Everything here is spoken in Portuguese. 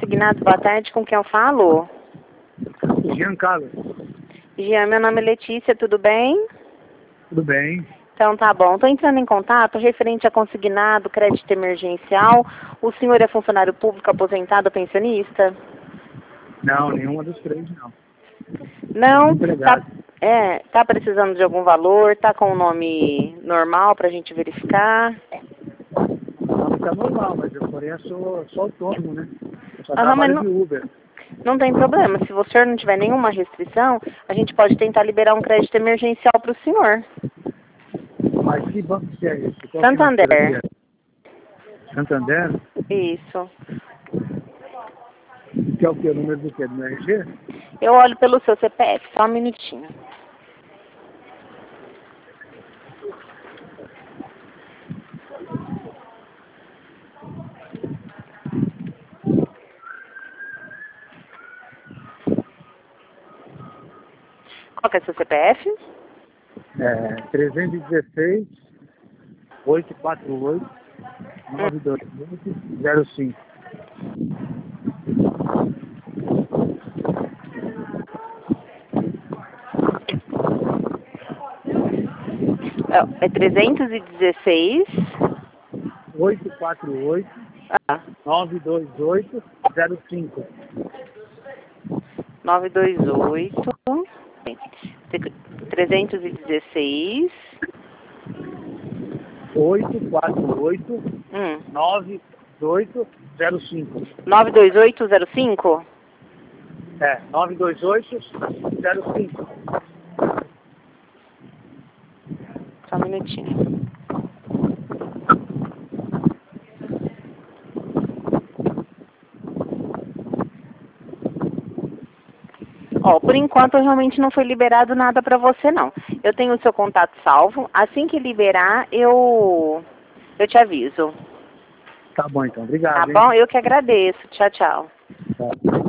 Consignados, boa tarde, com quem eu falo? Jean Carlos. Jean, meu nome é Letícia, tudo bem? Tudo bem? Então tá bom, estou entrando em contato referente a consignado, crédito emergencial. O senhor é funcionário público, aposentado, pensionista? Não, nenhuma dos três não. Não? Empregado. Tá precisando de algum valor? Tá com o nome normal pra gente verificar? Não, tá normal, mas eu porém eu sou autônomo, né? Eu só Aham, mas trabalho de Uber. não tem problema. Se o senhor não tiver nenhuma restrição, a gente pode tentar liberar um crédito emergencial para o senhor. Mas que banco que é esse? Qual Santander. financeira que é? Santander? Isso. Que é o que? O número do quê? Do RG? Eu olho pelo seu CPF, só um minutinho. Qual que é o seu CPF? 316 848 928 05. É 316. 848 Ah, 928 05. 928. 316. 848 9805. 92805? 92805. Só um minutinho. Ó, por enquanto realmente não foi liberado nada para você não. Eu tenho o seu contato salvo. Assim que liberar, eu te aviso. Tá bom então, Tá obrigado, hein? bom? Eu que agradeço. Tchau, tchau. Tá.